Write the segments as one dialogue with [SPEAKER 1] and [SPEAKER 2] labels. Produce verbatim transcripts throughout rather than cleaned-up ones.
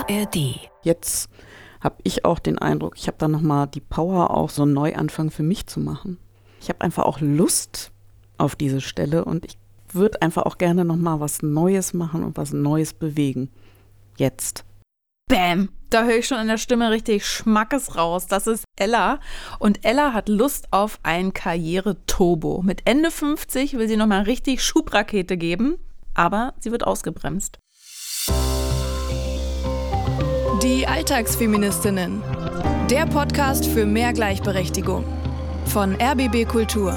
[SPEAKER 1] A R D.
[SPEAKER 2] Jetzt habe ich auch den Eindruck, ich habe da nochmal die Power, auch so einen Neuanfang für mich zu machen. Ich habe einfach auch Lust auf diese Stelle und ich würde einfach auch gerne nochmal was Neues machen und was Neues bewegen. Jetzt.
[SPEAKER 3] Bäm, da höre ich schon in der Stimme richtig Schmackes raus. Das ist Ella. Und Ella hat Lust auf ein Karriere-Turbo. Mit Ende fünfzig will sie nochmal richtig Schubrakete geben, aber sie wird ausgebremst.
[SPEAKER 1] Die Alltagsfeministinnen. Der Podcast für mehr Gleichberechtigung. Von R B B Kultur.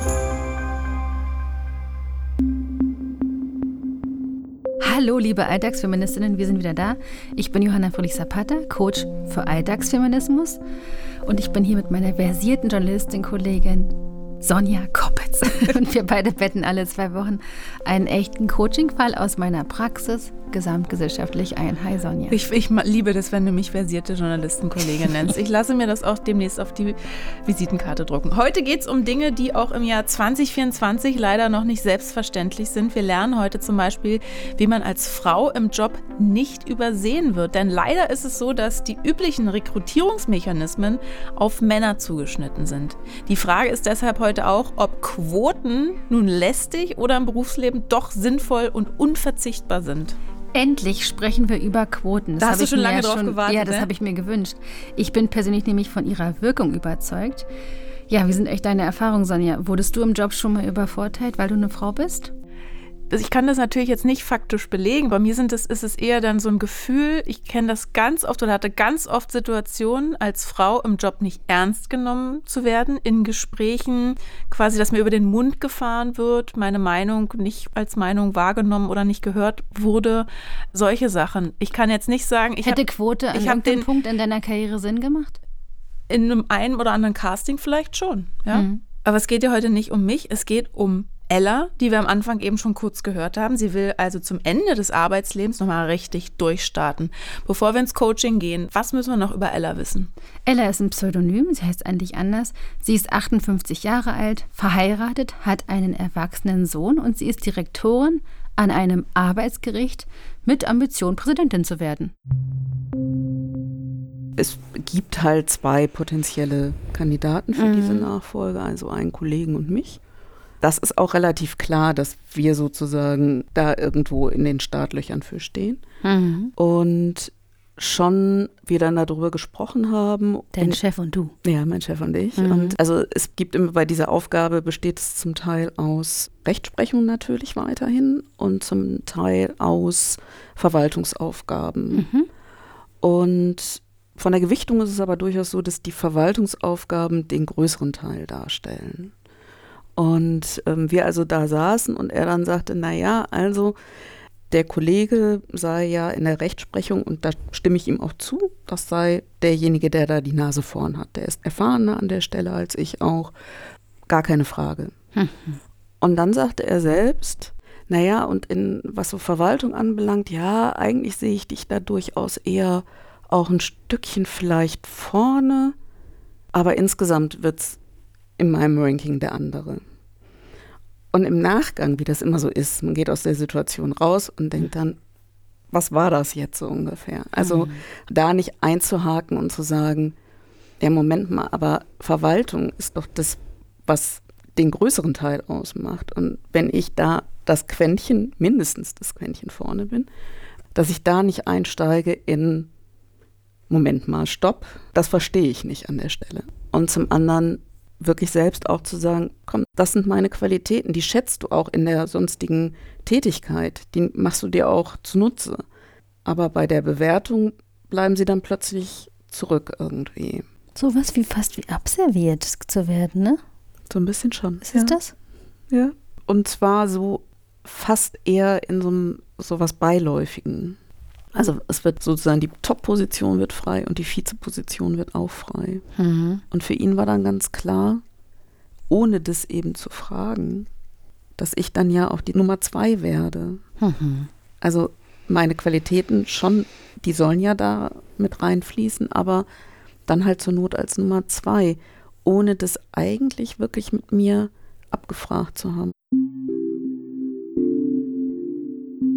[SPEAKER 4] Hallo liebe Alltagsfeministinnen, wir sind wieder da. Ich bin Johanna Fröhlich-Zapata, Coach für Alltagsfeminismus. Und ich bin hier mit meiner versierten Journalistin-Kollegin Sonja Koppitz. Und wir beide betten alle zwei Wochen einen echten Coaching-Fall aus meiner Praxis gesamtgesellschaftlich ein. Hi Sonja.
[SPEAKER 3] Ich, ich liebe das, wenn du mich versierte Journalistenkollegin nennst. Ich lasse mir das auch demnächst auf die Visitenkarte drucken. Heute geht es um Dinge, die auch im Jahr zwanzig vierundzwanzig leider noch nicht selbstverständlich sind. Wir lernen heute zum Beispiel, wie man als Frau im Job nicht übersehen wird. Denn leider ist es so, dass die üblichen Rekrutierungsmechanismen auf Männer zugeschnitten sind. Die Frage ist deshalb heute auch, ob Quoten nun lästig oder im Berufsleben doch sinnvoll und unverzichtbar sind.
[SPEAKER 4] Endlich sprechen wir über Quoten. Das
[SPEAKER 3] da hast du schon lange
[SPEAKER 4] ja
[SPEAKER 3] drauf
[SPEAKER 4] schon,
[SPEAKER 3] gewartet,
[SPEAKER 4] Ja, das
[SPEAKER 3] ne?
[SPEAKER 4] habe ich mir gewünscht. Ich bin persönlich nämlich von ihrer Wirkung überzeugt. Ja, wie sind echt deine Erfahrungen, Sonja? Wurdest du im Job schon mal übervorteilt, weil du eine Frau bist?
[SPEAKER 3] Ich kann das natürlich jetzt nicht faktisch belegen. Bei mir sind das, ist es eher dann so ein Gefühl, ich kenne das ganz oft oder hatte ganz oft Situationen, als Frau im Job nicht ernst genommen zu werden, in Gesprächen quasi, dass mir über den Mund gefahren wird, meine Meinung nicht als Meinung wahrgenommen oder nicht gehört wurde. Solche Sachen. Ich kann jetzt nicht sagen, ich
[SPEAKER 4] Hätte
[SPEAKER 3] hab,
[SPEAKER 4] Quote an
[SPEAKER 3] ich hab
[SPEAKER 4] irgendeinem
[SPEAKER 3] den,
[SPEAKER 4] Punkt in deiner Karriere Sinn gemacht?
[SPEAKER 3] In einem einen oder anderen Casting vielleicht schon, ja.
[SPEAKER 4] Mhm.
[SPEAKER 3] Aber es geht ja heute nicht um mich, es geht um Ella, die wir am Anfang eben schon kurz gehört haben. Sie will also zum Ende des Arbeitslebens nochmal richtig durchstarten. Bevor wir ins Coaching gehen, was müssen wir noch über Ella wissen?
[SPEAKER 4] Ella ist ein Pseudonym, sie heißt eigentlich anders. Sie ist achtundfünfzig Jahre alt, verheiratet, hat einen erwachsenen Sohn und sie ist Direktorin an einem Arbeitsgericht mit Ambition, Präsidentin zu werden.
[SPEAKER 2] Es gibt halt zwei potenzielle Kandidaten für
[SPEAKER 4] mhm.
[SPEAKER 2] diese Nachfolge, also einen Kollegen und mich. Das ist auch relativ klar, dass wir sozusagen da irgendwo in den Startlöchern für stehen.
[SPEAKER 4] Mhm.
[SPEAKER 2] Und schon wir dann darüber gesprochen haben.
[SPEAKER 4] Dein
[SPEAKER 2] und,
[SPEAKER 4] Chef und du.
[SPEAKER 2] Ja, mein Chef und ich.
[SPEAKER 4] Mhm.
[SPEAKER 2] Und also es gibt immer bei dieser Aufgabe, besteht es zum Teil aus Rechtsprechung natürlich weiterhin und zum Teil aus Verwaltungsaufgaben.
[SPEAKER 4] Mhm.
[SPEAKER 2] Und von der Gewichtung ist es aber durchaus so, dass die Verwaltungsaufgaben den größeren Teil darstellen. Und ähm, wir also da saßen und er dann sagte, naja, also der Kollege sei ja in der Rechtsprechung und da stimme ich ihm auch zu, das sei derjenige, der da die Nase vorn hat. Der ist erfahrener an der Stelle als ich auch, gar keine Frage.
[SPEAKER 4] Mhm.
[SPEAKER 2] Und dann sagte er selbst, naja, und in was so Verwaltung anbelangt, ja, eigentlich sehe ich dich da durchaus eher auch ein Stückchen vielleicht vorne, aber insgesamt wird es in meinem Ranking der andere. Und im Nachgang, wie das immer so ist, man geht aus der Situation raus und denkt dann, was war das jetzt so ungefähr? Also
[SPEAKER 4] mhm.
[SPEAKER 2] da nicht einzuhaken und zu sagen, ja Moment mal, aber Verwaltung ist doch das, was den größeren Teil ausmacht. Und wenn ich da das Quäntchen, mindestens das Quäntchen vorne bin, dass ich da nicht einsteige in Moment mal, stopp, das verstehe ich nicht an der Stelle. Und zum anderen wirklich selbst auch zu sagen, komm, das sind meine Qualitäten, die schätzt du auch in der sonstigen Tätigkeit, die machst du dir auch zunutze. Aber bei der Bewertung bleiben sie dann plötzlich zurück irgendwie.
[SPEAKER 4] So was wie fast wie abserviert zu werden, ne?
[SPEAKER 2] So ein bisschen schon.
[SPEAKER 4] Ist
[SPEAKER 2] ja.
[SPEAKER 4] es das?
[SPEAKER 2] Ja. Und zwar so fast eher in so einem so was Beiläufigen. Also es wird sozusagen, die Top-Position wird frei und die Vizeposition wird auch frei.
[SPEAKER 4] Mhm.
[SPEAKER 2] Und für ihn war dann ganz klar, ohne das eben zu fragen, dass ich dann ja auch die Nummer zwei werde.
[SPEAKER 4] Mhm.
[SPEAKER 2] Also meine Qualitäten schon, die sollen ja da mit reinfließen, aber dann halt zur Not als Nummer zwei, ohne das eigentlich wirklich mit mir abgefragt zu haben.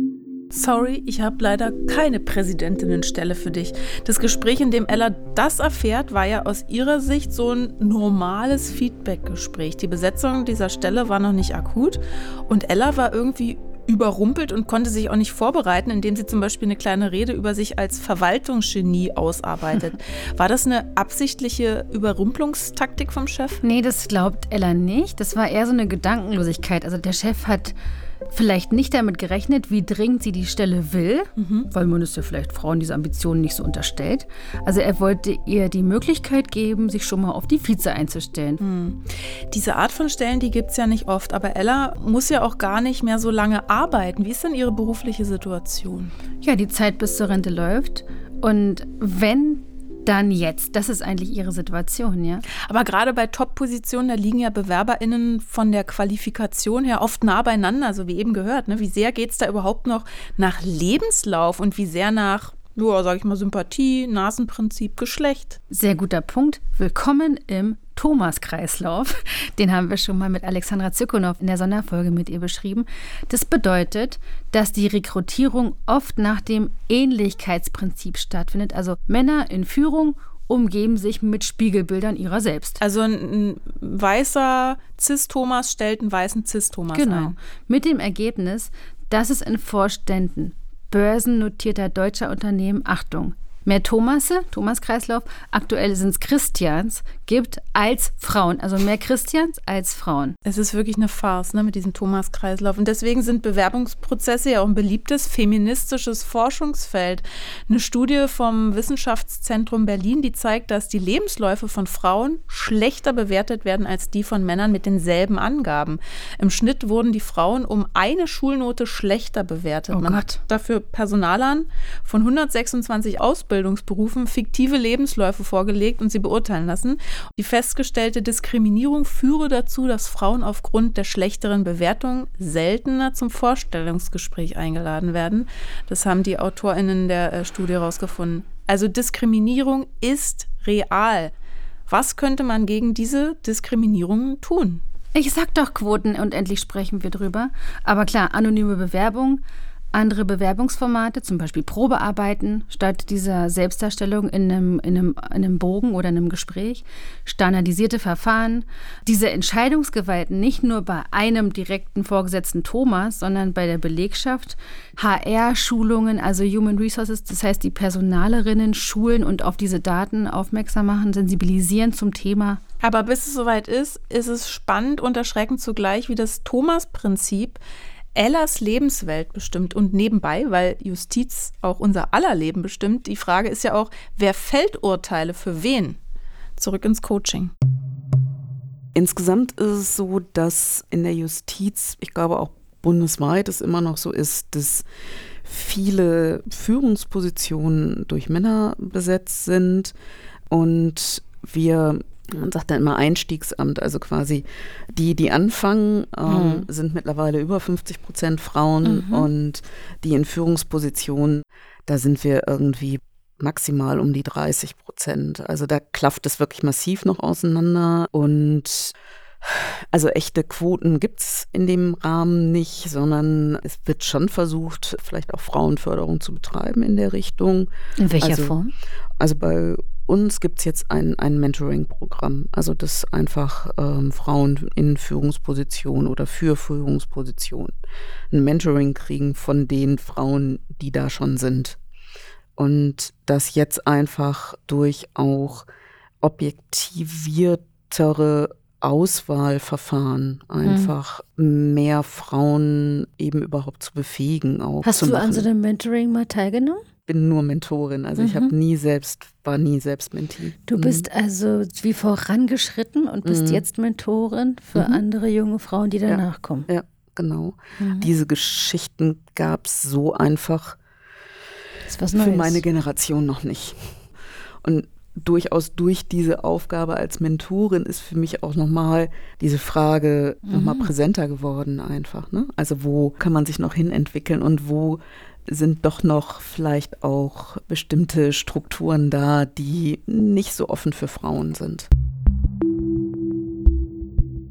[SPEAKER 3] Sorry, ich habe leider keine Präsidentinnenstelle für dich. Das Gespräch, in dem Ella das erfährt, war ja aus ihrer Sicht so ein normales Feedback-Gespräch. Die Besetzung dieser Stelle war noch nicht akut und Ella war irgendwie überrumpelt und konnte sich auch nicht vorbereiten, indem sie zum Beispiel eine kleine Rede über sich als Verwaltungsgenie ausarbeitet. War das eine absichtliche Überrumpelungstaktik vom Chef?
[SPEAKER 4] Nee, das glaubt Ella nicht. Das war eher so eine Gedankenlosigkeit. Also der Chef hat vielleicht nicht damit gerechnet, wie dringend sie die Stelle will, mhm. weil man es ja vielleicht Frauen diese Ambitionen nicht so unterstellt. Also er wollte ihr die Möglichkeit geben, sich schon mal auf die Vize einzustellen.
[SPEAKER 3] Mhm. Diese Art von Stellen, die gibt es ja nicht oft, aber Ella muss ja auch gar nicht mehr so lange arbeiten. Wie ist denn ihre berufliche Situation?
[SPEAKER 4] Ja, die Zeit bis zur Rente läuft und wenn dann jetzt. Das ist eigentlich ihre Situation, ja.
[SPEAKER 3] Aber gerade bei Top-Positionen, da liegen ja BewerberInnen von der Qualifikation her oft nah beieinander, so wie eben gehört. Ne? Wie sehr geht es da überhaupt noch nach Lebenslauf und wie sehr nach, ja, sag ich mal, Sympathie, Nasenprinzip, Geschlecht?
[SPEAKER 4] Sehr guter Punkt. Willkommen im Thomas-Kreislauf. Den haben wir schon mal mit Alexandra Zirkunow in der Sonderfolge mit ihr beschrieben. Das bedeutet, dass die Rekrutierung oft nach dem Ähnlichkeitsprinzip stattfindet. Also Männer in Führung umgeben sich mit Spiegelbildern ihrer selbst.
[SPEAKER 3] Also ein, ein weißer Cis-Thomas stellt einen weißen Cis-Thomas
[SPEAKER 4] genau.
[SPEAKER 3] ein.
[SPEAKER 4] Mit dem Ergebnis, dass es in Vorständen börsennotierter deutscher Unternehmen, Achtung, mehr Thomasse, Thomas-Kreislauf, aktuell sind es Christians, gibt als Frauen. Also mehr Christians als Frauen.
[SPEAKER 3] Es ist wirklich eine Farce, ne, mit diesem Thomas-Kreislauf. Und deswegen sind Bewerbungsprozesse ja auch ein beliebtes feministisches Forschungsfeld. Eine Studie vom Wissenschaftszentrum Berlin, die zeigt, dass die Lebensläufe von Frauen schlechter bewertet werden als die von Männern mit denselben Angaben. Im Schnitt wurden die Frauen um eine Schulnote schlechter bewertet.
[SPEAKER 4] Oh
[SPEAKER 3] Man
[SPEAKER 4] Gott.
[SPEAKER 3] hat dafür Personalern von hundertsechsundzwanzig Ausbildungsberufen fiktive Lebensläufe vorgelegt und sie beurteilen lassen. Die festgestellte Diskriminierung führe dazu, dass Frauen aufgrund der schlechteren Bewertung seltener zum Vorstellungsgespräch eingeladen werden. Das haben die AutorInnen der äh, Studie herausgefunden. Also Diskriminierung ist real. Was könnte man gegen diese Diskriminierung tun?
[SPEAKER 4] Ich sag doch Quoten und endlich sprechen wir drüber. Aber klar, anonyme Bewerbung, andere Bewerbungsformate, zum Beispiel Probearbeiten statt dieser Selbstdarstellung in einem, in einem, in einem Bogen oder in einem Gespräch, standardisierte Verfahren, diese Entscheidungsgewalt nicht nur bei einem direkten Vorgesetzten Thomas, sondern bei der Belegschaft, H R-Schulungen, also Human Resources, das heißt die Personalerinnen schulen und auf diese Daten aufmerksam machen, sensibilisieren zum Thema.
[SPEAKER 3] Aber bis es soweit ist, ist es spannend und erschreckend zugleich, wie das Thomas-Prinzip Ellas Lebenswelt bestimmt und nebenbei, weil Justiz auch unser aller Leben bestimmt, die Frage ist ja auch, wer fällt Urteile für wen? Zurück ins Coaching.
[SPEAKER 2] Insgesamt ist es so, dass in der Justiz, ich glaube auch bundesweit es immer noch so ist, dass viele Führungspositionen durch Männer besetzt sind und wir, man sagt dann immer Einstiegsamt, also quasi die, die anfangen, ähm, mhm. sind mittlerweile über fünfzig Prozent Frauen mhm. und die in Führungspositionen, da sind wir irgendwie maximal um die dreißig Prozent. Also da klafft es wirklich massiv noch auseinander und also echte Quoten gibt es in dem Rahmen nicht, sondern es wird schon versucht, vielleicht auch Frauenförderung zu betreiben in der Richtung.
[SPEAKER 4] In welcher
[SPEAKER 2] also,
[SPEAKER 4] Form?
[SPEAKER 2] Also bei uns gibt es jetzt ein, ein Mentoring-Programm, also dass einfach ähm, Frauen in Führungspositionen oder für Führungspositionen ein Mentoring kriegen von den Frauen, die da schon sind. Und das jetzt einfach durch auch objektiviertere Auswahlverfahren einfach hm. mehr Frauen eben überhaupt zu befähigen. Auch
[SPEAKER 5] Hast
[SPEAKER 2] zu
[SPEAKER 5] du
[SPEAKER 2] machen.
[SPEAKER 5] an so einem Mentoring mal teilgenommen?
[SPEAKER 2] Ich bin nur Mentorin, also mhm. ich habe nie selbst, war nie selbst Mentee.
[SPEAKER 5] Du mhm. bist also wie vorangeschritten und bist mhm. jetzt Mentorin für mhm. andere junge Frauen, die danach
[SPEAKER 2] ja.
[SPEAKER 5] kommen.
[SPEAKER 2] Ja, genau.
[SPEAKER 5] Mhm.
[SPEAKER 2] Diese Geschichten gab es so einfach
[SPEAKER 5] das ist was Neues.
[SPEAKER 2] Für meine Generation noch nicht. Und durchaus durch diese Aufgabe als Mentorin ist für mich auch nochmal diese Frage mhm. nochmal präsenter geworden einfach. Ne? Also wo kann man sich noch hin entwickeln und wo sind doch noch vielleicht auch bestimmte Strukturen da, die nicht so offen für Frauen sind.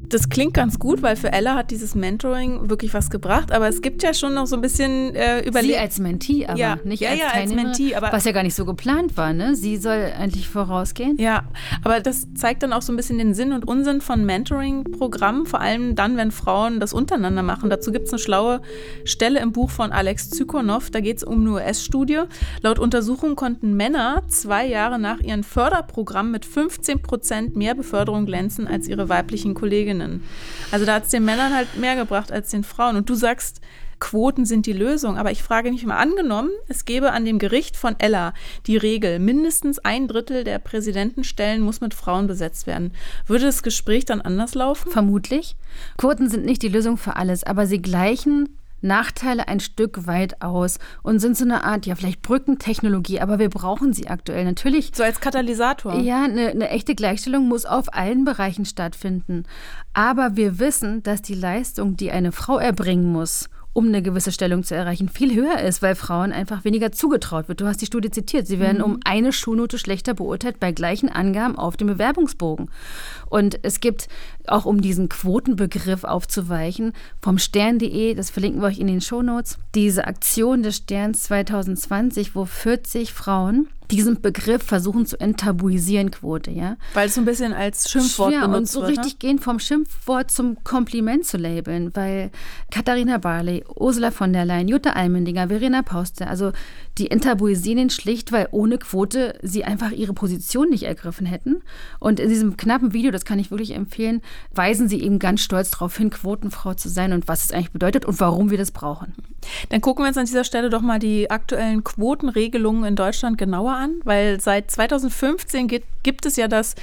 [SPEAKER 3] Das klingt ganz gut, weil für Ella hat dieses Mentoring wirklich was gebracht, aber es gibt ja schon noch so ein bisschen äh, Überlegungen.
[SPEAKER 4] Sie als Mentee, aber
[SPEAKER 3] ja,
[SPEAKER 4] nicht
[SPEAKER 3] ja,
[SPEAKER 4] als
[SPEAKER 3] ja,
[SPEAKER 4] Teilnehmerin,
[SPEAKER 3] als Mentee, aber
[SPEAKER 4] was ja gar nicht so geplant war, ne? Sie soll eigentlich vorausgehen.
[SPEAKER 3] Ja, aber das zeigt dann auch so ein bisschen den Sinn und Unsinn von Mentoring-Programmen, vor allem dann, wenn Frauen das untereinander machen. Dazu gibt es eine schlaue Stelle im Buch von Alex Zykonow, da geht es um eine U S-Studie. Laut Untersuchung konnten Männer zwei Jahre nach ihren Förderprogrammen mit fünfzehn Prozent mehr Beförderung glänzen als ihre weiblichen Kolleginnen. Also da hat es den Männern halt mehr gebracht als den Frauen. Und du sagst, Quoten sind die Lösung. Aber ich frage mich mal, angenommen, es gäbe an dem Gericht von Ella die Regel, mindestens ein Drittel der Präsidentenstellen muss mit Frauen besetzt werden. Würde das Gespräch dann anders laufen?
[SPEAKER 4] Vermutlich. Quoten sind nicht die Lösung für alles, aber sie gleichen Nachteile ein Stück weit aus und sind so eine Art, ja, vielleicht Brückentechnologie, aber wir brauchen sie aktuell natürlich.
[SPEAKER 3] So als Katalysator.
[SPEAKER 4] Ja, eine, eine echte Gleichstellung muss auf allen Bereichen stattfinden. Aber wir wissen, dass die Leistung, die eine Frau erbringen muss, um eine gewisse Stellung zu erreichen, viel höher ist, weil Frauen einfach weniger zugetraut wird. Du hast die Studie zitiert. Sie werden mhm. um eine Schulnote schlechter beurteilt bei gleichen Angaben auf dem Bewerbungsbogen. Und es gibt, auch um diesen Quotenbegriff aufzuweichen, vom Stern punkt de, das verlinken wir euch in den Shownotes, diese Aktion des Sterns zwanzig zwanzig, wo vierzig Frauen diesen Begriff versuchen zu enttabuisieren, Quote, ja.
[SPEAKER 3] Weil es so ein bisschen als Schimpfwort
[SPEAKER 4] ja,
[SPEAKER 3] benutzt
[SPEAKER 4] und so
[SPEAKER 3] wird,
[SPEAKER 4] richtig
[SPEAKER 3] ne?
[SPEAKER 4] gehen vom Schimpfwort zum Kompliment zu labeln, weil Katharina Barley, Ursula von der Leyen, Jutta Almendinger, Verena Pauster, also die enttabuisieren ihn schlicht, weil ohne Quote sie einfach ihre Position nicht ergriffen hätten. Und in diesem knappen Video, das kann ich wirklich empfehlen, weisen sie eben ganz stolz darauf hin, Quotenfrau zu sein und was es eigentlich bedeutet und warum wir das brauchen.
[SPEAKER 3] Dann gucken wir uns an dieser Stelle doch mal die aktuellen Quotenregelungen in Deutschland genauer an, weil seit zwanzig fünfzehn gibt, gibt es ja das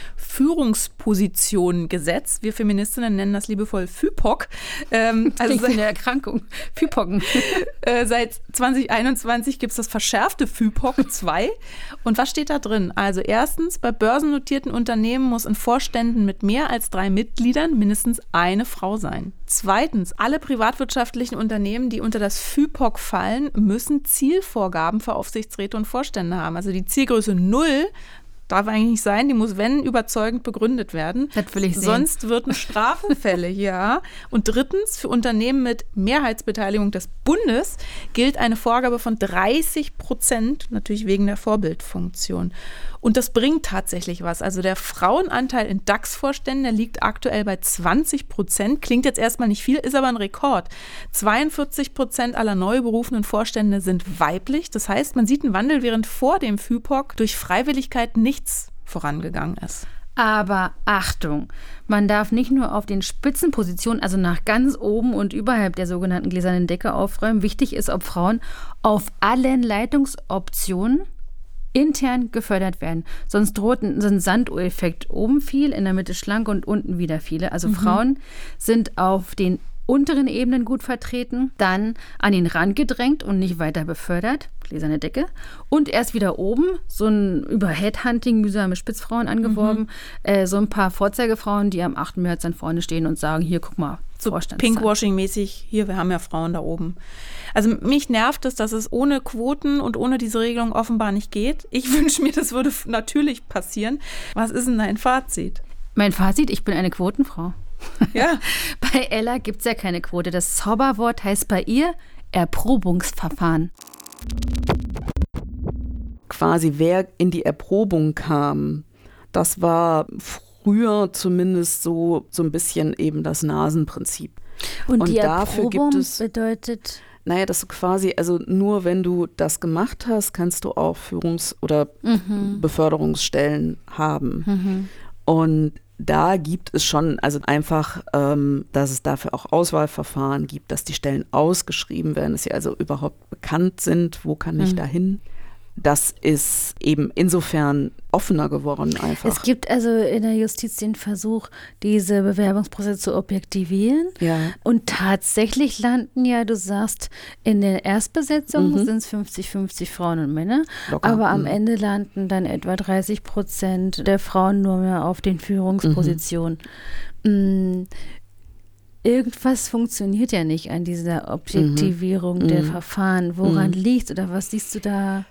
[SPEAKER 3] Führungspositionengesetz. Wir Feministinnen nennen das liebevoll F Ü P O C. Ähm,
[SPEAKER 4] also eine Erkrankung. F Ü P O C.
[SPEAKER 3] äh, seit zwanzig einundzwanzig gibt es das verschärfte F Ü P O C zwei. Und was steht da drin? Also erstens, bei börsennotierten Unternehmen muss in Vorständen mit mehr als drei Mitgliedern mindestens eine Frau sein. Zweitens, alle privatwirtschaftlichen Unternehmen, die unter das F Ü P O C fallen, müssen Zielvorgaben für Aufsichtsräte und Vorstände haben. Also die Zielgröße null darf eigentlich nicht sein, die muss, wenn, überzeugend begründet werden.
[SPEAKER 4] Das will ich sehen.
[SPEAKER 3] Sonst würden Strafen fällig, ja. Und drittens, für Unternehmen mit Mehrheitsbeteiligung des Bundes gilt eine Vorgabe von dreißig Prozent, natürlich wegen der Vorbildfunktion. Und das bringt tatsächlich was. Also der Frauenanteil in DAX-Vorständen, der liegt aktuell bei zwanzig Prozent. Klingt jetzt erstmal nicht viel, ist aber ein Rekord. zweiundvierzig Prozent aller neu berufenen Vorstände sind weiblich. Das heißt, man sieht einen Wandel, während vor dem F Ü P O C durch Freiwilligkeit nichts vorangegangen ist.
[SPEAKER 4] Aber Achtung, man darf nicht nur auf den Spitzenpositionen, also nach ganz oben und überhalb der sogenannten gläsernen Decke aufräumen. Wichtig ist, ob Frauen auf allen Leitungsoptionen intern gefördert werden. Sonst droht ein, so ein Sanduhr-Effekt. Oben viel, in der Mitte schlank und unten wieder viele. Also mhm. Frauen sind auf den unteren Ebenen gut vertreten, dann an den Rand gedrängt und nicht weiter befördert, gläserne Decke, und erst wieder oben, so ein über Headhunting mühsame Spitzfrauen angeworben, mhm. äh, so ein paar Vorzeigefrauen, die am achten März dann vorne stehen und sagen, hier, guck mal,
[SPEAKER 3] so Pinkwashing-mäßig, hier, wir haben ja Frauen da oben. Also mich nervt es, dass es ohne Quoten und ohne diese Regelung offenbar nicht geht. Ich wünsche mir, das würde natürlich passieren. Was ist denn dein Fazit?
[SPEAKER 4] Mein Fazit, ich bin eine Quotenfrau.
[SPEAKER 3] Ja.
[SPEAKER 4] Bei Ella gibt es ja keine Quote. Das Zauberwort heißt bei ihr Erprobungsverfahren.
[SPEAKER 2] Quasi wer in die Erprobung kam, das war früher zumindest so, so ein bisschen eben das Nasenprinzip.
[SPEAKER 5] Und,
[SPEAKER 2] Und
[SPEAKER 5] die
[SPEAKER 2] dafür
[SPEAKER 5] Erprobung
[SPEAKER 2] gibt es,
[SPEAKER 5] bedeutet?
[SPEAKER 2] Naja, dass du quasi, also nur wenn du das gemacht hast, kannst du auch Führungs- oder mhm. Beförderungsstellen haben. Mhm. Und da gibt es schon, also einfach, ähm, dass es dafür auch Auswahlverfahren gibt, dass die Stellen ausgeschrieben werden, dass sie also überhaupt bekannt sind, wo kann ich mhm. da hin. Das ist eben insofern offener geworden einfach.
[SPEAKER 5] Es gibt also in der Justiz den Versuch, diese Bewerbungsprozesse zu objektivieren.
[SPEAKER 2] Ja.
[SPEAKER 5] Und tatsächlich landen ja, du sagst, in der Erstbesetzung mhm. sind es fünfzig fünfzig Frauen und Männer. Locker. Aber am mhm. Ende landen dann etwa dreißig Prozent der Frauen nur mehr auf den Führungspositionen. Mhm. Mhm. Irgendwas funktioniert ja nicht an dieser Objektivierung mhm. der Verfahren. Woran mhm. liegt oder was siehst du da?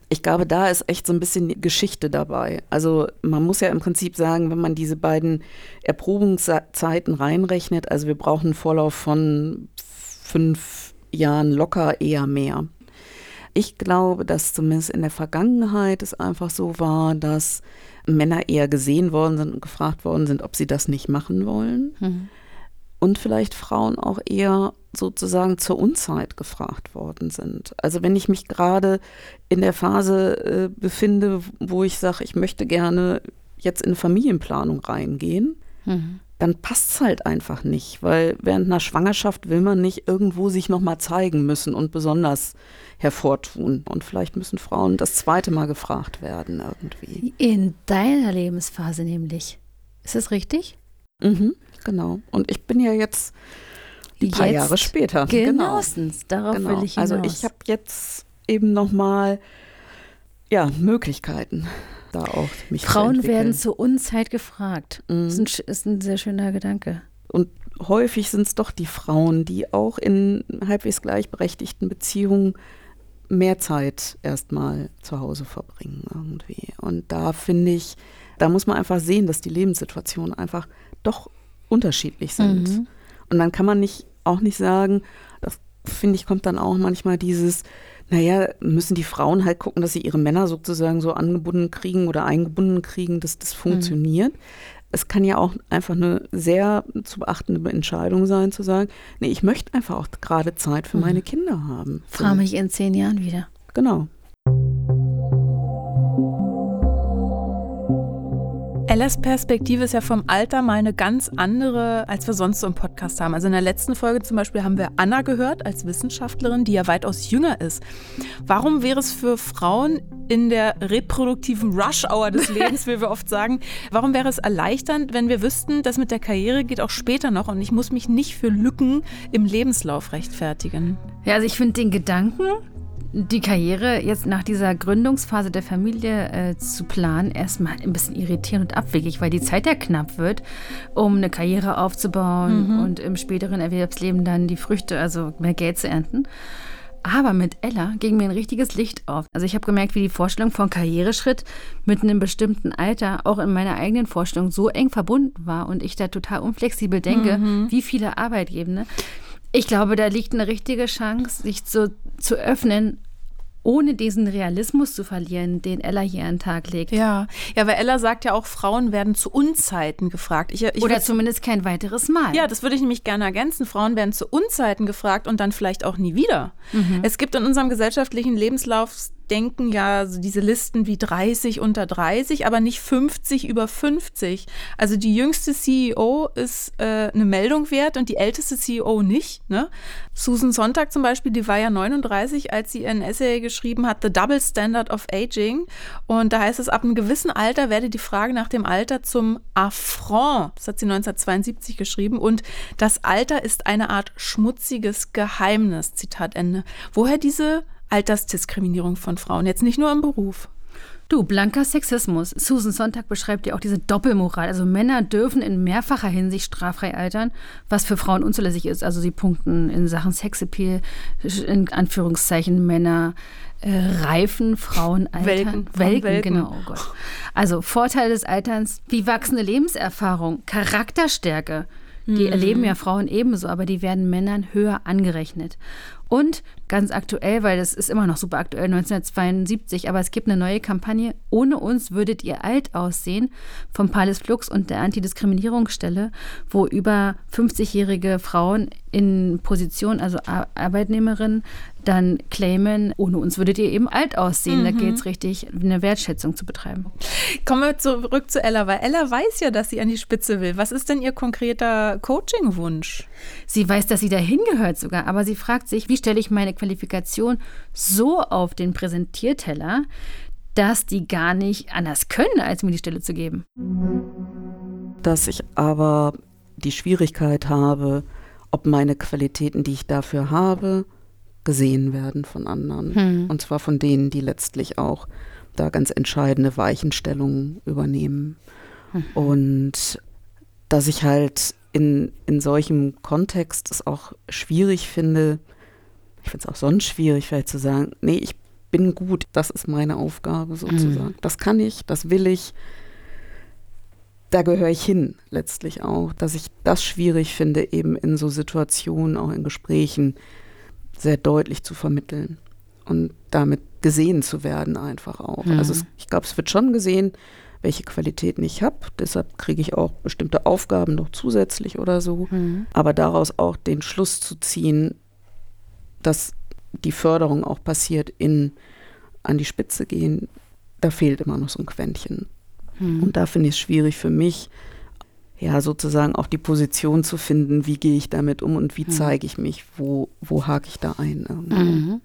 [SPEAKER 2] Ich glaube, da ist echt so ein bisschen Geschichte dabei. Also man muss ja im Prinzip sagen, wenn man diese beiden Erprobungszeiten reinrechnet, also wir brauchen einen Vorlauf von fünf Jahren locker eher mehr. Ich glaube, dass zumindest in der Vergangenheit es einfach so war, dass Männer eher gesehen worden sind und gefragt worden sind, ob sie das nicht machen wollen. Mhm. Und vielleicht Frauen auch eher sozusagen zur Unzeit gefragt worden sind. Also wenn ich mich gerade in der Phase äh, befinde, wo ich sage, ich möchte gerne jetzt in Familienplanung reingehen, mhm. dann passt es halt einfach nicht, weil während einer Schwangerschaft will man nicht irgendwo sich nochmal zeigen müssen und besonders hervortun. Und vielleicht müssen Frauen das zweite Mal gefragt werden irgendwie.
[SPEAKER 5] In deiner Lebensphase nämlich. Ist das richtig?
[SPEAKER 2] Mhm, genau. Und ich bin ja jetzt ein paar
[SPEAKER 5] jetzt
[SPEAKER 2] Jahre später.
[SPEAKER 5] Genauestens,
[SPEAKER 2] genau.
[SPEAKER 5] darauf
[SPEAKER 2] genau.
[SPEAKER 5] will ich hinaus.
[SPEAKER 2] Also ich habe jetzt eben nochmal ja, Möglichkeiten, da auch mich
[SPEAKER 5] Frauen
[SPEAKER 2] zu entwickeln.
[SPEAKER 5] werden zur Unzeit gefragt.
[SPEAKER 2] Mhm.
[SPEAKER 5] Das ist ein, ist ein sehr schöner Gedanke.
[SPEAKER 2] Und häufig sind es doch die Frauen, die auch in halbwegs gleichberechtigten Beziehungen mehr Zeit erstmal zu Hause verbringen irgendwie. Und da finde ich, da muss man einfach sehen, dass die Lebenssituationen einfach doch unterschiedlich sind. Mhm. Und dann kann man nicht auch nicht sagen, das finde ich, kommt dann auch manchmal dieses, naja, müssen die Frauen halt gucken, dass sie ihre Männer sozusagen so angebunden kriegen oder eingebunden kriegen, dass das funktioniert. Mhm. Es kann ja auch einfach eine sehr zu beachtende Entscheidung sein, zu sagen, nee, ich möchte einfach auch gerade Zeit für mhm. meine Kinder haben.
[SPEAKER 5] Frage mich in zehn Jahren wieder.
[SPEAKER 2] Genau.
[SPEAKER 3] Ellas Perspektive ist ja vom Alter mal eine ganz andere, als wir sonst so im Podcast haben. Also in der letzten Folge zum Beispiel haben wir Anna gehört als Wissenschaftlerin, die ja weitaus jünger ist. Warum wäre es für Frauen in der reproduktiven Rush-Hour des Lebens, wie wir oft sagen, warum wäre es erleichternd, wenn wir wüssten, dass mit der Karriere geht auch später noch und ich muss mich nicht für Lücken im Lebenslauf rechtfertigen?
[SPEAKER 5] Ja, also ich finde den Gedanken, die Karriere jetzt nach dieser Gründungsphase der Familie äh, zu planen, erstmal ein bisschen irritierend und abwegig, weil die Zeit ja knapp wird, um eine Karriere aufzubauen mhm. und im späteren Erwerbsleben dann die Früchte, also mehr Geld zu ernten. Aber mit Ella ging mir ein richtiges Licht auf. Also ich habe gemerkt, wie die Vorstellung von Karriereschritt mit einem bestimmten Alter auch in meiner eigenen Vorstellung so eng verbunden war und ich da total unflexibel denke, mhm. wie viele Arbeitgeber. Ich glaube, da liegt eine richtige Chance, sich zu, zu öffnen, ohne diesen Realismus zu verlieren, den Ella hier an den Tag legt.
[SPEAKER 3] Ja, ja, weil Ella sagt ja auch, Frauen werden zu Unzeiten gefragt. Ich, ich
[SPEAKER 5] Oder zumindest kein weiteres Mal.
[SPEAKER 3] Ja, das würde ich nämlich gerne ergänzen. Frauen werden zu Unzeiten gefragt und dann vielleicht auch nie wieder. Mhm. Es gibt in unserem gesellschaftlichen Lebenslauf denken ja so diese Listen wie dreißig unter dreißig, aber nicht fünfzig über fünfzig. Also die jüngste C E O ist äh, eine Meldung wert und die älteste C E O nicht. Ne? Susan Sontag zum Beispiel, die war ja neununddreißig, als sie ein Essay geschrieben hat, The Double Standard of Aging. Und da heißt es, ab einem gewissen Alter werde die Frage nach dem Alter zum Affront. Das hat sie neunzehnhundertzweiundsiebzig geschrieben. Und das Alter ist eine Art schmutziges Geheimnis. Zitat Ende. Woher diese Altersdiskriminierung von Frauen, jetzt nicht nur im Beruf?
[SPEAKER 5] Du, blanker Sexismus. Susan Sontag beschreibt ja auch diese Doppelmoral. Also Männer dürfen in mehrfacher Hinsicht straffrei altern, was für Frauen unzulässig ist. Also sie punkten in Sachen Sexappeal, in Anführungszeichen Männer äh, reifen, Frauen altern.
[SPEAKER 3] Welken.
[SPEAKER 5] Welken,
[SPEAKER 3] Welken.
[SPEAKER 5] genau. Oh Gott. Also Vorteile des Alterns, wie wachsende Lebenserfahrung, Charakterstärke. Die mhm. erleben ja Frauen ebenso, aber die werden Männern höher angerechnet. Und ganz aktuell, weil das ist immer noch super aktuell, neunzehnhundertzweiundsiebzig, aber es gibt eine neue Kampagne, ohne uns würdet ihr alt aussehen, vom Pales Flux und der Antidiskriminierungsstelle, wo über fünfzigjährige Frauen in Position, also Ar- Arbeitnehmerinnen, dann claimen, ohne uns würdet ihr eben alt aussehen. Mhm. Da geht es richtig, eine Wertschätzung zu betreiben.
[SPEAKER 3] Kommen wir zurück zu Ella, weil Ella weiß ja, dass sie an die Spitze will. Was ist denn ihr konkreter Coaching-Wunsch?
[SPEAKER 5] Sie weiß, dass sie dahin gehört sogar, aber sie fragt sich, wie stelle ich meine Qualifikation so auf den Präsentierteller, dass die gar nicht anders können, als mir die Stelle zu geben.
[SPEAKER 2] Dass ich aber die Schwierigkeit habe, ob meine Qualitäten, die ich dafür habe, gesehen werden von anderen. Hm. Und zwar von denen, die letztlich auch da ganz entscheidende Weichenstellungen übernehmen. Hm. Und dass ich halt in, in solchem Kontext es auch schwierig finde, ich finde es auch sonst schwierig, vielleicht zu sagen, nee, ich bin gut, das ist meine Aufgabe sozusagen. Mhm. Das kann ich, das will ich. Da gehöre ich hin letztlich auch, dass ich das schwierig finde, eben in so Situationen, auch in Gesprächen, sehr deutlich zu vermitteln und damit gesehen zu werden einfach auch. Mhm. Also es, ich glaube, es wird schon gesehen, welche Qualitäten ich habe. Deshalb kriege ich auch bestimmte Aufgaben noch zusätzlich oder so. Mhm. Aber daraus auch den Schluss zu ziehen, dass die Förderung auch passiert in an die Spitze gehen, da fehlt immer noch so ein Quäntchen. Mhm. Und da finde ich es schwierig für mich, ja, sozusagen auch die Position zu finden, wie gehe ich damit um und wie mhm. zeige ich mich, wo, wo hake ich da ein.
[SPEAKER 3] Mhm.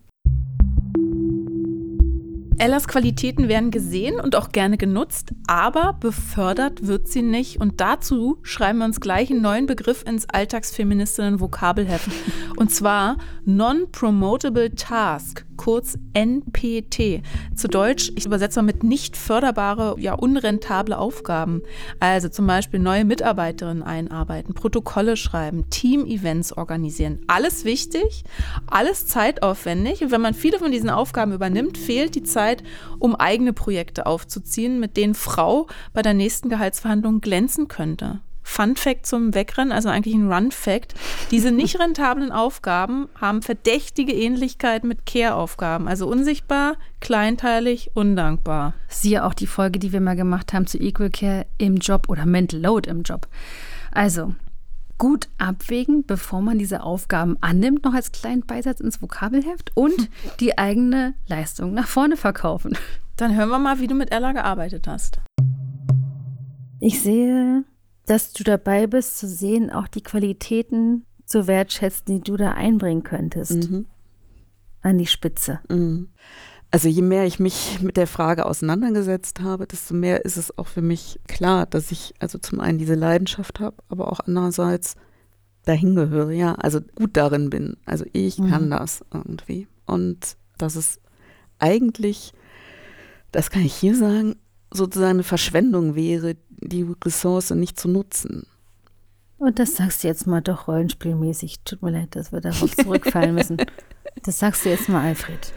[SPEAKER 3] Ellas Qualitäten werden gesehen und auch gerne genutzt, aber befördert wird sie nicht. Und dazu schreiben wir uns gleich einen neuen Begriff ins Alltagsfeministinnen-Vokabelheft. Und zwar Non-Promotable Task, kurz N P T. Zu Deutsch, ich übersetze mal mit nicht förderbare, ja unrentable Aufgaben. Also zum Beispiel neue Mitarbeiterinnen einarbeiten, Protokolle schreiben, Team-Events organisieren. Alles wichtig, alles zeitaufwendig. Und wenn man viele von diesen Aufgaben übernimmt, fehlt die Zeit, um eigene Projekte aufzuziehen, mit denen Frau bei der nächsten Gehaltsverhandlung glänzen könnte. Fun Fact zum Wegrennen, also eigentlich ein Run Fact. Diese nicht rentablen Aufgaben haben verdächtige Ähnlichkeit mit Care-Aufgaben, also unsichtbar, kleinteilig, undankbar.
[SPEAKER 5] Siehe auch die Folge, die wir mal gemacht haben zu Equal Care im Job oder Mental Load im Job. Also gut abwägen, bevor man diese Aufgaben annimmt, noch als kleinen Beisatz ins Vokabelheft und die eigene Leistung nach vorne verkaufen.
[SPEAKER 3] Dann hören wir mal, wie du mit Ella gearbeitet hast.
[SPEAKER 5] Ich sehe, dass du dabei bist, zu sehen, auch die Qualitäten zu wertschätzen, die du da einbringen könntest. Mhm. An die Spitze.
[SPEAKER 2] Mhm. Also je mehr ich mich mit der Frage auseinandergesetzt habe, desto mehr ist es auch für mich klar, dass ich also zum einen diese Leidenschaft habe, aber auch andererseits dahin gehöre, ja, also gut darin bin. Also ich mhm. kann das irgendwie. Und dass es eigentlich, das kann ich hier sagen, sozusagen eine Verschwendung wäre, die Ressource nicht zu nutzen.
[SPEAKER 5] Und das sagst du jetzt mal doch rollenspielmäßig. Tut mir leid, dass wir darauf zurückfallen müssen. Das sagst du jetzt mal, Alfred.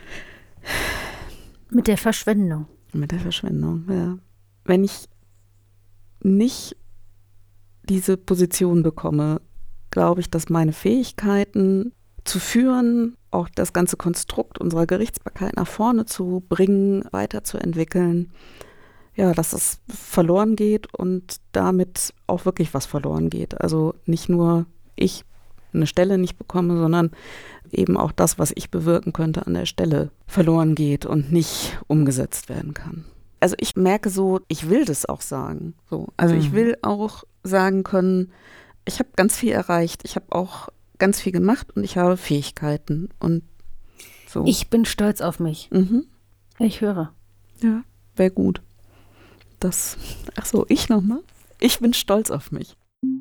[SPEAKER 5] Mit der Verschwendung.
[SPEAKER 2] Mit der Verschwendung, ja. Wenn ich nicht diese Position bekomme, glaube ich, dass meine Fähigkeiten zu führen, auch das ganze Konstrukt unserer Gerichtsbarkeit nach vorne zu bringen, weiterzuentwickeln, ja, dass es verloren geht und damit auch wirklich was verloren geht. Also nicht nur ich eine Stelle nicht bekomme, sondern eben auch das, was ich bewirken könnte, an der Stelle verloren geht und nicht umgesetzt werden kann. Also ich merke so, ich will das auch sagen. So. Also mhm. ich will auch sagen können, ich habe ganz viel erreicht, ich habe auch ganz viel gemacht und ich habe Fähigkeiten und so.
[SPEAKER 5] Ich bin stolz auf mich.
[SPEAKER 2] Mhm.
[SPEAKER 5] Ich höre.
[SPEAKER 2] Ja, wäre gut. Das, ach so, ich nochmal. Ich bin stolz auf mich.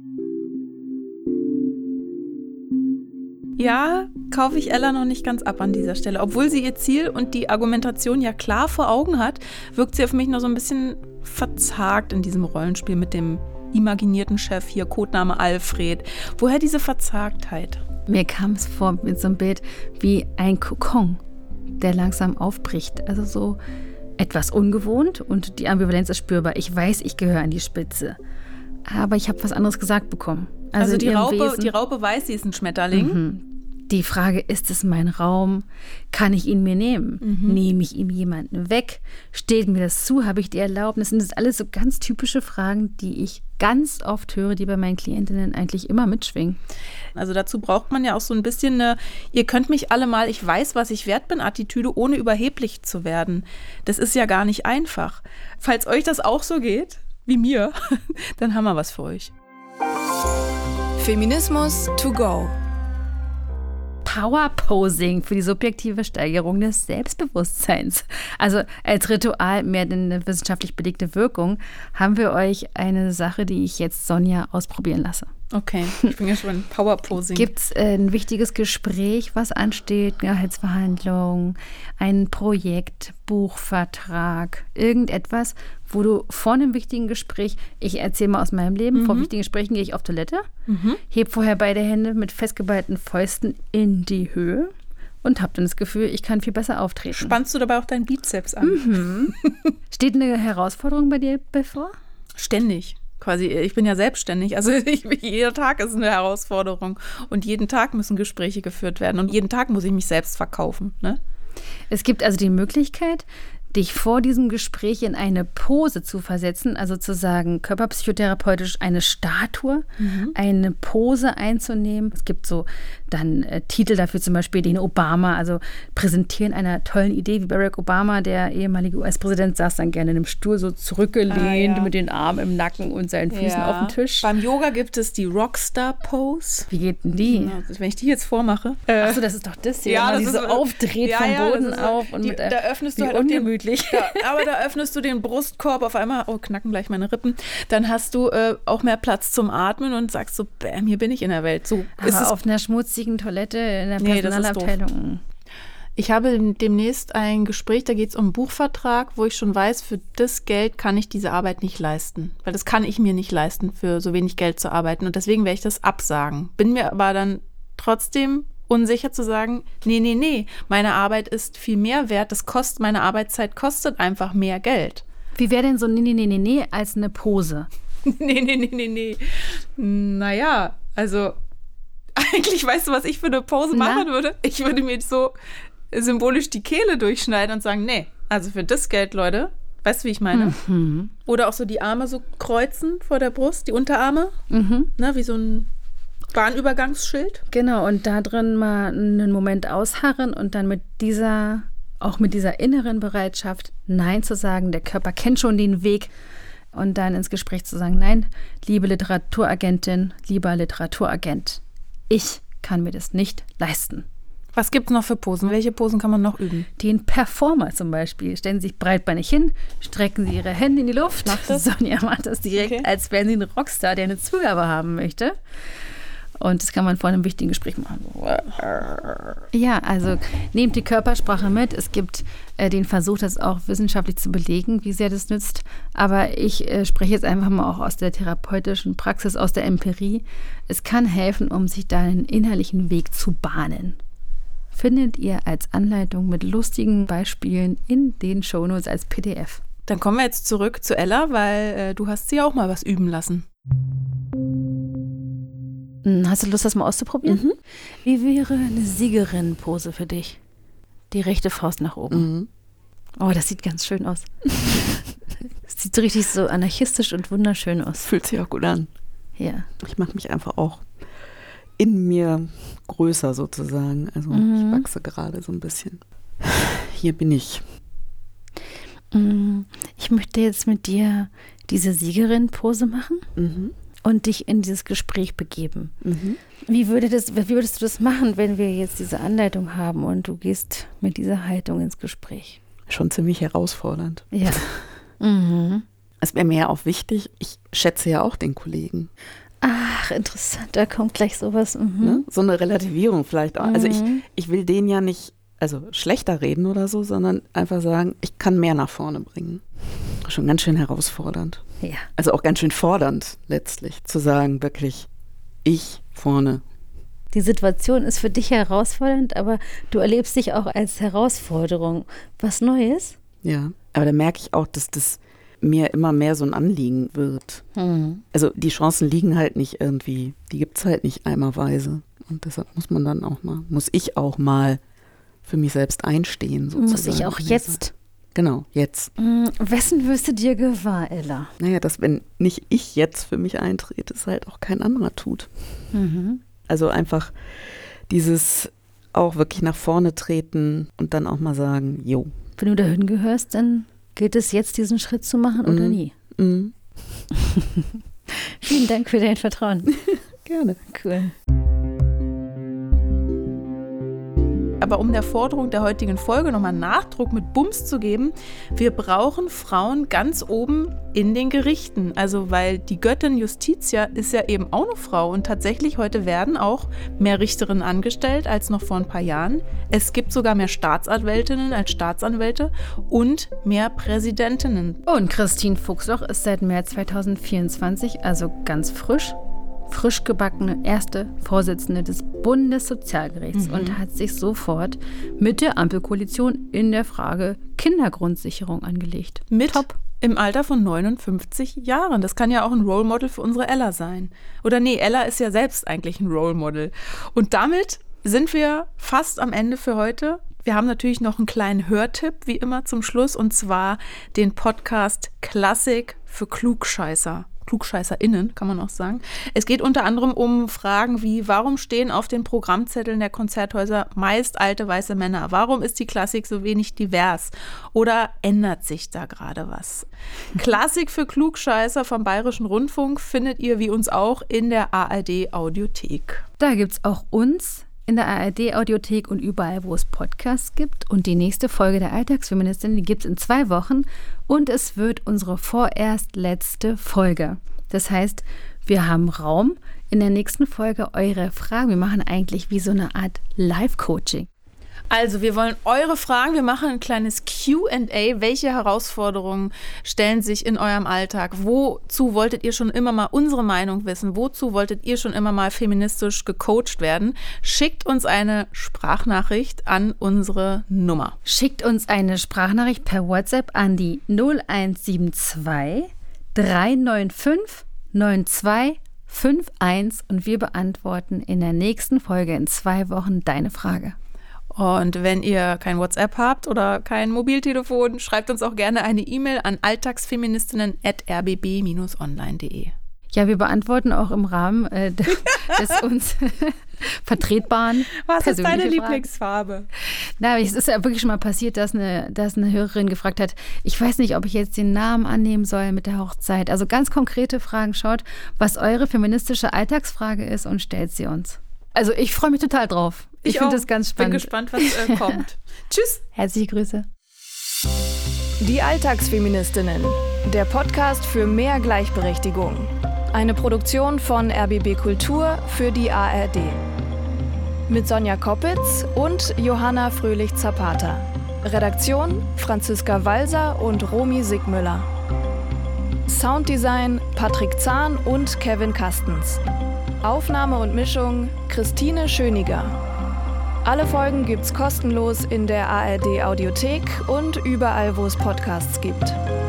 [SPEAKER 3] Ja, kaufe ich Ella noch nicht ganz ab an dieser Stelle. Obwohl sie ihr Ziel und die Argumentation ja klar vor Augen hat, wirkt sie auf mich noch so ein bisschen verzagt in diesem Rollenspiel mit dem imaginierten Chef hier, Codename Alfred. Woher diese Verzagtheit?
[SPEAKER 5] Mir kam es vor mit so einem Bild wie ein Kokon, der langsam aufbricht. Also so etwas ungewohnt und die Ambivalenz ist spürbar. Ich weiß, ich gehöre an die Spitze. Aber ich habe was anderes gesagt bekommen.
[SPEAKER 3] Also, also die, Raupe, die Raupe weiß, sie ist ein Schmetterling.
[SPEAKER 5] Mhm. Die Frage, ist es mein Raum? Kann ich ihn mir nehmen? Mhm. Nehme ich ihm jemanden weg? Steht mir das zu? Habe ich die Erlaubnis? Das sind alles so ganz typische Fragen, die ich ganz oft höre, die bei meinen Klientinnen eigentlich immer mitschwingen.
[SPEAKER 3] Also dazu braucht man ja auch so ein bisschen eine, ihr könnt mich alle mal, ich weiß, was ich wert bin, Attitüde, ohne überheblich zu werden. Das ist ja gar nicht einfach. Falls euch das auch so geht, wie mir, dann haben wir was für euch.
[SPEAKER 1] Feminismus to go.
[SPEAKER 5] Power-Posing für die subjektive Steigerung des Selbstbewusstseins. Also als Ritual mehr denn eine wissenschaftlich belegte Wirkung haben wir euch eine Sache, die ich jetzt Sonja ausprobieren lasse.
[SPEAKER 3] Okay, ich bin gespannt. Power-Posing.
[SPEAKER 5] Gibt es äh, ein wichtiges Gespräch, was ansteht, Gehaltsverhandlung, ein Projekt, Buchvertrag, irgendetwas, wo du vor einem wichtigen Gespräch, ich erzähle mal aus meinem Leben, mhm. vor wichtigen Gesprächen gehe ich auf Toilette, mhm. heb vorher beide Hände mit festgeballten Fäusten in die Höhe und habe dann das Gefühl, ich kann viel besser auftreten.
[SPEAKER 3] Spannst du dabei auch deinen Bizeps an?
[SPEAKER 5] Mhm. Steht eine Herausforderung bei dir bevor?
[SPEAKER 3] Ständig. Quasi, ich bin ja selbstständig, also ich, jeder Tag ist eine Herausforderung und jeden Tag müssen Gespräche geführt werden und jeden Tag muss ich mich selbst verkaufen. Ne?
[SPEAKER 5] Es gibt also die Möglichkeit, dich vor diesem Gespräch in eine Pose zu versetzen, also zu sagen, körperpsychotherapeutisch eine Statue, mhm. eine Pose einzunehmen. Es gibt so dann äh, Titel dafür, zum Beispiel den Obama, also Präsentieren einer tollen Idee, wie Barack Obama, der ehemalige U S-Präsident, saß dann gerne in einem Stuhl so zurückgelehnt, ah, ja. mit den Armen im Nacken und seinen Füßen ja. auf dem Tisch.
[SPEAKER 3] Beim Yoga gibt es die Rockstar-Pose.
[SPEAKER 5] Wie geht denn die?
[SPEAKER 3] Ja, wenn ich die jetzt vormache.
[SPEAKER 5] Äh, Achso, das ist doch das hier,
[SPEAKER 3] ja,
[SPEAKER 5] wenn man
[SPEAKER 3] das
[SPEAKER 5] die so
[SPEAKER 3] ist,
[SPEAKER 5] aufdreht
[SPEAKER 3] ja,
[SPEAKER 5] vom
[SPEAKER 3] ja,
[SPEAKER 5] Boden
[SPEAKER 3] ist,
[SPEAKER 5] auf. Und
[SPEAKER 3] die,
[SPEAKER 5] mit,
[SPEAKER 3] da öffnest du halt
[SPEAKER 5] ungemütlich.
[SPEAKER 3] Ja, aber da öffnest du den Brustkorb auf einmal, oh, knacken gleich meine Rippen, dann hast du äh, auch mehr Platz zum Atmen und sagst so, bäm, hier bin ich in der Welt. So
[SPEAKER 5] aber ist es auf einer schmutzigen Toilette in der
[SPEAKER 3] nee,
[SPEAKER 5] Personalabteilung.
[SPEAKER 3] Ich habe demnächst ein Gespräch, da geht es um einen Buchvertrag, wo ich schon weiß, für das Geld kann ich diese Arbeit nicht leisten. Weil das kann ich mir nicht leisten, für so wenig Geld zu arbeiten. Und deswegen werde ich das absagen. Bin mir aber dann trotzdem unsicher zu sagen, nee, nee, nee, meine Arbeit ist viel mehr wert, das kostet, meine Arbeitszeit kostet einfach mehr Geld.
[SPEAKER 5] Wie wäre denn so nee, nee, nee, nee, nee als eine Pose?
[SPEAKER 3] nee, nee, nee, nee, nee. Naja, also eigentlich, weißt du, was ich für eine Pose Na? machen würde? Ich würde mir so symbolisch die Kehle durchschneiden und sagen, nee, also für das Geld, Leute, weißt du, wie ich meine? Mhm. Oder auch so die Arme so kreuzen vor der Brust, die Unterarme, mhm. ne, wie so ein Bahnübergangsschild.
[SPEAKER 5] Genau, und da drin mal einen Moment ausharren und dann mit dieser, auch mit dieser inneren Bereitschaft, Nein zu sagen. Der Körper kennt schon den Weg und dann ins Gespräch zu sagen, nein, liebe Literaturagentin, lieber Literaturagent, ich kann mir das nicht leisten.
[SPEAKER 3] Was gibt es noch für Posen? Welche Posen kann man noch üben?
[SPEAKER 5] Den Performer zum Beispiel. Stellen Sie sich breitbeinig hin, strecken Sie Ihre Hände in die Luft.
[SPEAKER 3] Macht das?
[SPEAKER 5] Sonja macht das direkt, okay. als wären Sie ein Rockstar, der eine Zugabe haben möchte. Und das kann man vor einem wichtigen Gespräch machen. Ja, also nehmt die Körpersprache mit. Es gibt äh, den Versuch, das auch wissenschaftlich zu belegen, wie sehr das nützt. Aber ich äh, spreche jetzt einfach mal auch aus der therapeutischen Praxis, aus der Empirie. Es kann helfen, um sich da einen innerlichen Weg zu bahnen. Findet ihr als Anleitung mit lustigen Beispielen in den Shownotes als P D F.
[SPEAKER 3] Dann kommen wir jetzt zurück zu Ella, weil äh, du hast sie auch mal was üben lassen.
[SPEAKER 5] Hast du Lust, das mal auszuprobieren? Mhm. Wie wäre eine Siegerin-Pose für dich? Die rechte Faust nach oben. Mhm. Oh, das sieht ganz schön aus. Das sieht richtig so anarchistisch und wunderschön aus.
[SPEAKER 2] Fühlt sich auch gut an.
[SPEAKER 5] Ja.
[SPEAKER 2] Ich mache mich einfach auch in mir größer sozusagen. Also mhm. ich wachse gerade so ein bisschen. Hier bin ich.
[SPEAKER 5] Ich möchte jetzt mit dir diese Siegerin-Pose machen. Mhm. Und dich in dieses Gespräch begeben. Mhm. Wie, würde das, wie würdest du das machen, wenn wir jetzt diese Anleitung haben und du gehst mit dieser Haltung ins Gespräch?
[SPEAKER 2] Schon ziemlich herausfordernd.
[SPEAKER 5] Ja. Mhm.
[SPEAKER 2] Es wäre mir ja auch wichtig, ich schätze ja auch den Kollegen.
[SPEAKER 5] Ach, interessant, da kommt gleich sowas. Mhm.
[SPEAKER 2] Ne? So eine Relativierung vielleicht auch. Mhm. Also ich, ich will den ja nicht also schlechter reden oder so, sondern einfach sagen, ich kann mehr nach vorne bringen. Schon ganz schön herausfordernd.
[SPEAKER 5] Ja.
[SPEAKER 2] Also auch ganz schön fordernd letztlich, zu sagen, wirklich, ich vorne.
[SPEAKER 5] Die Situation ist für dich herausfordernd, aber du erlebst dich auch als Herausforderung. Was Neues?
[SPEAKER 2] Ja, aber da merke ich auch, dass das mir immer mehr so ein Anliegen wird. Mhm. Also die Chancen liegen halt nicht irgendwie, die gibt es halt nicht eimerweise. Und deshalb muss man dann auch mal, muss ich auch mal für mich selbst einstehen. Sozusagen.
[SPEAKER 5] Muss ich auch jetzt?
[SPEAKER 2] Genau, jetzt.
[SPEAKER 5] Mhm. Wessen wirst du dir gewahr, Ella?
[SPEAKER 2] Naja, dass wenn nicht ich jetzt für mich eintrete, es halt auch kein anderer tut. Mhm. Also einfach dieses auch wirklich nach vorne treten und dann auch mal sagen, jo.
[SPEAKER 5] Wenn du dahin gehörst, dann gilt es jetzt, diesen Schritt zu machen oder mhm. nie? Mhm. Vielen Dank für dein Vertrauen.
[SPEAKER 2] Gerne.
[SPEAKER 5] Cool.
[SPEAKER 3] Aber um der Forderung der heutigen Folge nochmal Nachdruck mit Bums zu geben, wir brauchen Frauen ganz oben in den Gerichten. Also weil die Göttin Justitia ist ja eben auch eine Frau und tatsächlich heute werden auch mehr Richterinnen angestellt als noch vor ein paar Jahren. Es gibt sogar mehr Staatsanwältinnen als Staatsanwälte und mehr Präsidentinnen.
[SPEAKER 5] Und Christine Fuchsloch ist seit März zweitausendvierundzwanzig, also ganz frisch, frisch gebackene erste Vorsitzende des Bundessozialgerichts
[SPEAKER 3] Mhm.
[SPEAKER 5] und hat sich sofort mit der Ampelkoalition in der Frage Kindergrundsicherung angelegt.
[SPEAKER 3] Mit
[SPEAKER 5] Top.
[SPEAKER 3] im Alter von neunundfünfzig Jahren. Das kann ja auch ein Role Model für unsere Ella sein. Oder nee, Ella ist ja selbst eigentlich ein Role Model. Und damit sind wir fast am Ende für heute. Wir haben natürlich noch einen kleinen Hörtipp, wie immer zum Schluss, und zwar den Podcast Klassik für Klugscheißer. KlugscheißerInnen, kann man auch sagen. Es geht unter anderem um Fragen wie, warum stehen auf den Programmzetteln der Konzerthäuser meist alte weiße Männer? Warum ist die Klassik so wenig divers? Oder ändert sich da gerade was? Klassik für Klugscheißer vom Bayerischen Rundfunk findet ihr wie uns auch in der A R D-Audiothek.
[SPEAKER 5] Da gibt es auch uns in der A R D-Audiothek und überall, wo es Podcasts gibt. Und die nächste Folge der Alltagsfeministin, die gibt es in zwei Wochen. Und es wird unsere vorerst letzte Folge. Das heißt, wir haben Raum in der nächsten Folge eure Fragen. Wir machen eigentlich wie so eine Art Live-Coaching.
[SPEAKER 3] Also, wir wollen eure Fragen. Wir machen ein kleines Q and A. Welche Herausforderungen stellen sich in eurem Alltag? Wozu wolltet ihr schon immer mal unsere Meinung wissen? Wozu wolltet ihr schon immer mal feministisch gecoacht werden? Schickt uns eine Sprachnachricht an unsere Nummer.
[SPEAKER 5] Schickt uns eine Sprachnachricht per WhatsApp an die null eins sieben zwei drei neun fünf neun zwei fünf eins und wir beantworten in der nächsten Folge in zwei Wochen deine Frage.
[SPEAKER 3] Und wenn ihr kein WhatsApp habt oder kein Mobiltelefon, schreibt uns auch gerne eine E-Mail an alltagsfeministinnen at r b b dash online punkt de.
[SPEAKER 5] Ja, wir beantworten auch im Rahmen äh, des uns vertretbaren
[SPEAKER 3] Was ist deine
[SPEAKER 5] Fragen.
[SPEAKER 3] Lieblingsfarbe?
[SPEAKER 5] Na, es ist ja wirklich schon mal passiert, dass eine, dass eine Hörerin gefragt hat, ich weiß nicht, ob ich jetzt den Namen annehmen soll mit der Hochzeit. Also ganz konkrete Fragen. Schaut, was eure feministische Alltagsfrage ist und stellt sie uns. Also ich freue mich total drauf. Ich, ich finde das ganz spannend.
[SPEAKER 3] Bin gespannt, was äh, kommt. Tschüss.
[SPEAKER 5] Herzliche Grüße.
[SPEAKER 1] Die Alltagsfeministinnen, der Podcast für mehr Gleichberechtigung. Eine Produktion von R B B Kultur für die A R D. Mit Sonja Koppitz und Johanna Fröhlich-Zapata. Redaktion Franziska Walser und Romy Sigmüller. Sounddesign Patrick Zahn und Kevin Kastens. Aufnahme und Mischung Christine Schöniger. Alle Folgen gibt's kostenlos in der A R D Audiothek und überall, wo es Podcasts gibt.